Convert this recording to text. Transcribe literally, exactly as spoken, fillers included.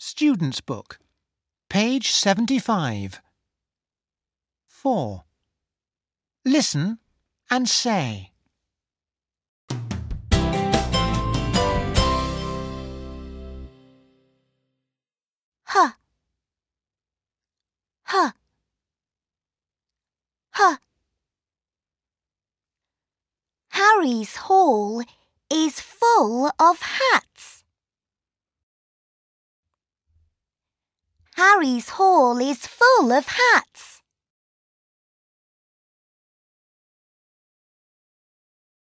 Student's Book, page seventy-five. four. Listen and say. Huh. Huh. Huh. Harry's hall is full of hats. Harry's hall is full of hats.